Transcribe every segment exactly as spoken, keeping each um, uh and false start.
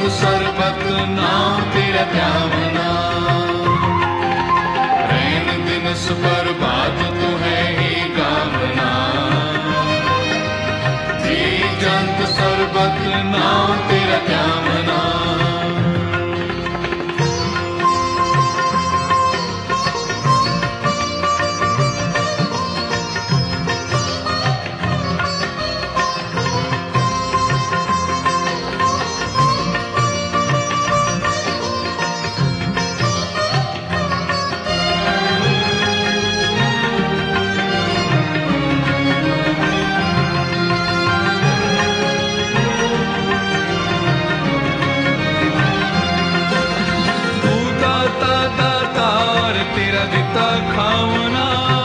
सरबत नाम तेरा ध्यावना। रैन दिन सुपर बात तू है ही गावना। जी जंत सरबत नाम तेरा ध्यावना। तेरा दिता खावना।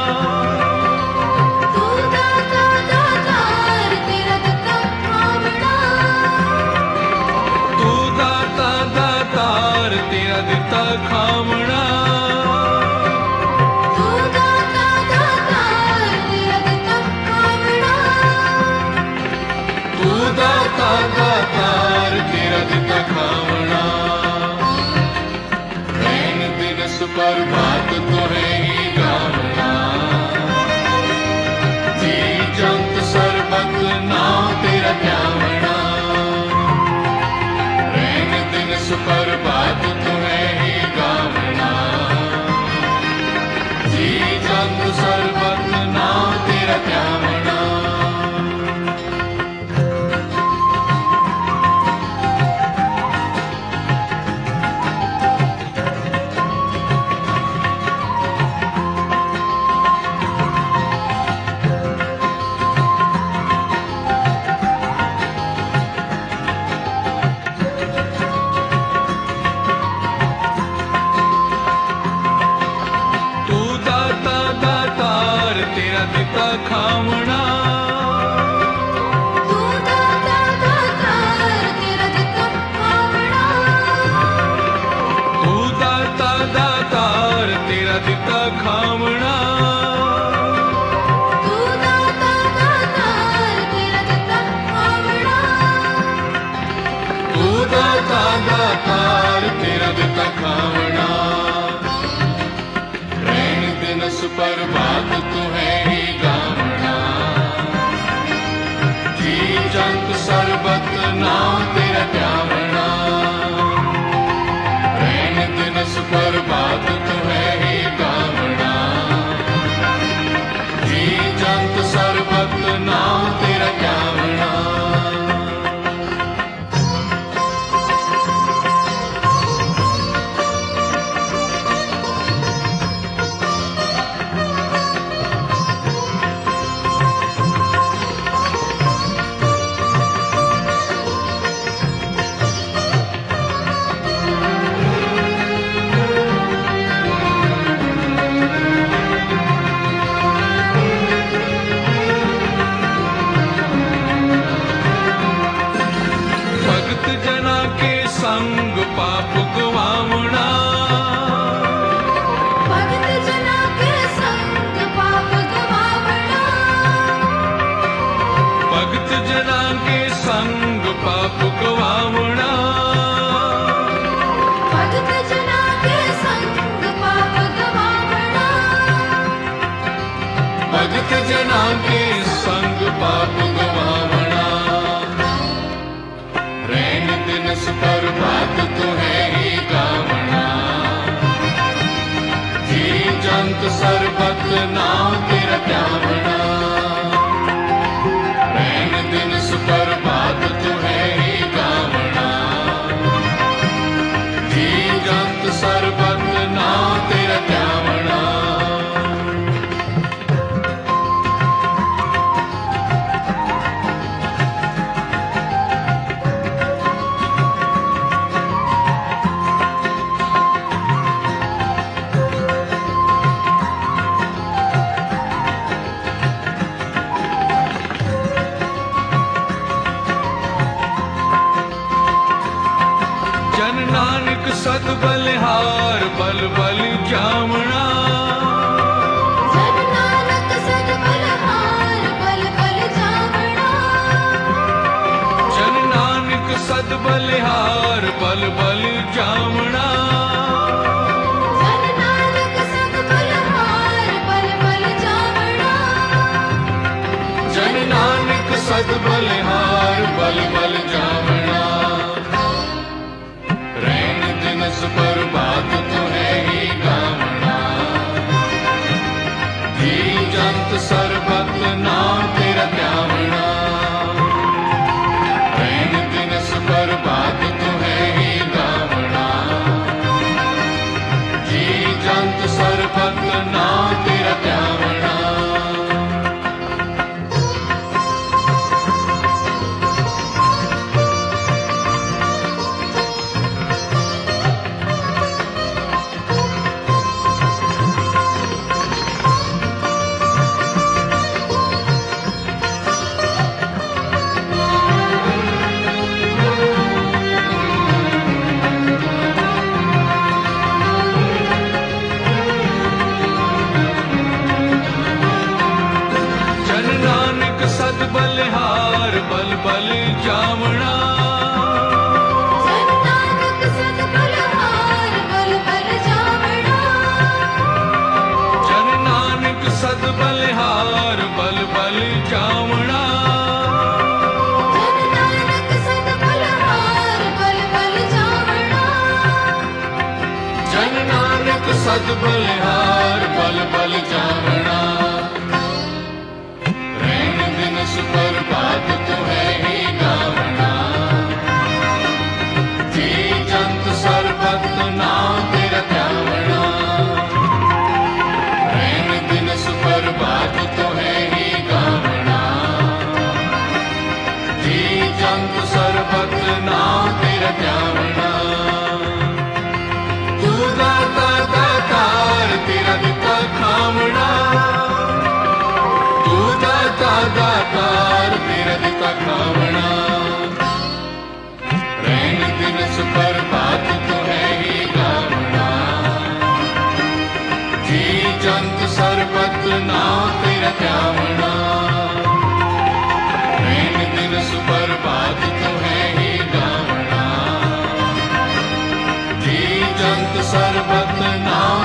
तू दाता दातार तेरा दिता खावना। तू दाता दातार तेरा दिता खावना। तू दाता दातार तेरा दिता खावना। तू दाता दातार तेरा दिता खावना। पर बात तो है ही गावना। जी जंत सरबत नाम तेरा ध्यावना। रैन दिन सुपर बात तो है ही गावना। जी जंत सरबत नाम तेरा ध्यावना। दिता खावना। तू दाता दातार तेरा दिता खावना। तू दाता दातार तेरा दिता खावना। तू दाता दातार तेरा दिता खावना। तू दाता दातार तेरा दिता खावना। रैन दिन सुपर बात तू है ही गावना। जी जंत सरबत नाम तेरा ध्यावना। रैन दिन सुपर बात तू है ही गावना। जी जंत सरबत नाम तेरा ध्यावना। संग पाप गवावना। भगत जना के संग पाप गवावना। भगत जना के संग पाप गवावना। भगत जना के संग पाप गवावना। भगत जना के संग पाप गवावना। रैन दिन सुपर बात तो है ही गावना। जी जंत सरबत नाम तेरा ध्यावना। रैन दिन सुपर बात तो है ही गावना। जी जंत सरबत नाम तेरा ध्यावना। नानक सद बलिहार बल बल जावना। जन नानक सद बलिहार बल बल जावना। जन नानक सद बलिहार बल बल जामना। जन नानक सद बलिहार बल बल जामना। जन नानक सद बलिहार बल बल जामना। रैन दिनस बर्बाद तो है ही गामना। जी जंत सरबत नाम तेरा त्यामना। रैन दिनस बर्बाद तो है ही गामना। जी जंत सरबत नाम तेरा त्यामना। जन नानक सद बलिहार बल बल जामना। जन नानक सद बलिहार बल बल जामना। जन नानक सद बलिहार बल बल जामना। जन नानक सद बलिहार बल बल जामना। जन नानक सद बलिहार बल बल जामना। रैन दिनस बर्बाद तो है ही गावना। जी जंत सरबत नाम तेरा त्यावना। रैन दिनस बर्बाद तो है ही गावना। जी जंत सरबत नाम तेरा त्यावना। तू दाता दातार तेरा दिता खामना। तू दाता दातार तेरा दिता खामना। रैन दिनस बर्बाद तो है ही गावना। जी जंत सरबत नाम तेरा त्यावना। रैन दिनस बर्बाद तो है ही गावना। जी जंत सरबत नाम